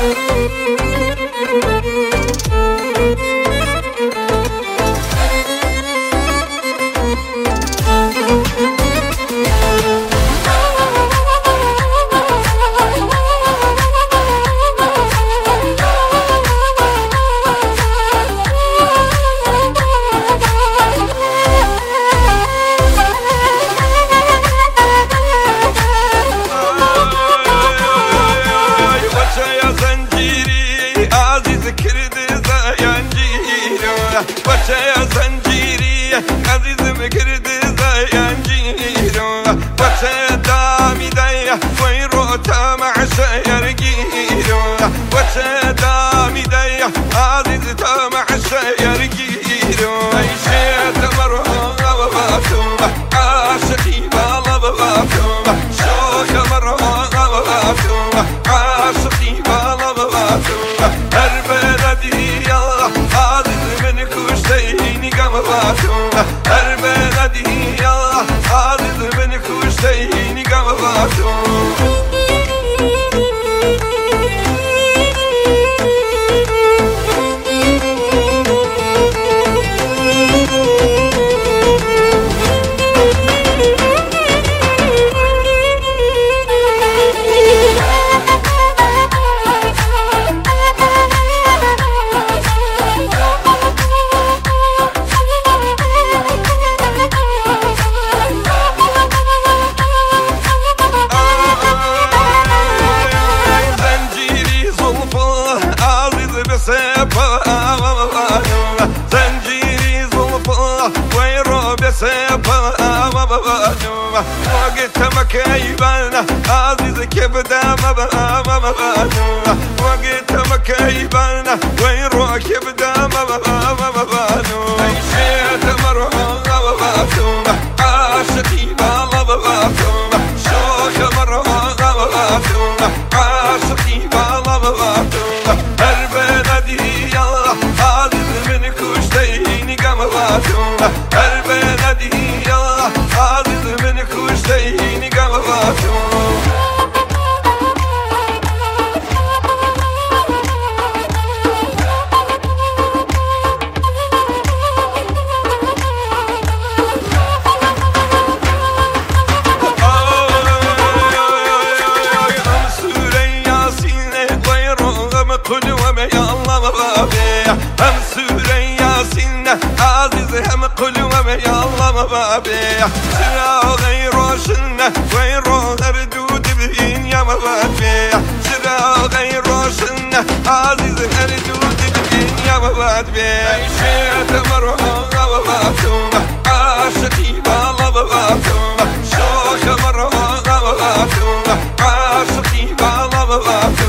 بچه زنجیری عزیزم کرده زنجیرو بچه دامیده وی رو تمع شیرگیرو بچه دامیده عزیز تمع شیرگیرو ای شیط مرحبا باتوبه عاشقی بالا باتوبه شوق مرحبا باتوبه عاشقی بالا باتوبه هر بلدی یالله کشتینی گم باتوبه هر بلدی یا عزیز من کشتینی گم باتوبه زنجیری زلفا ویرو بسپا وقت مکیبانا عزیز کبدا وقت مکیبانا ویرو کبدا ای شیط مرحبا عاشقی بالا باتوبه شوق مرحبا عاشقی بالا باتوبه هر بلدی یالله عزیز من کشتینی گم باتوبه هر بلدی یالله عزیز من کشتینی گم باتوبه هم سوره یاسین عزیز هم قلوم یا الله مبابی چراغی روشن وی رو هر دود بین یا مبابی چراغی روشن عزیز هر دود بین یا مبابی ای شیط مرحبا باتوبه عاشقی بالا باتوبه شوق مرحبا باتوبه عاشقی بالا باتوبه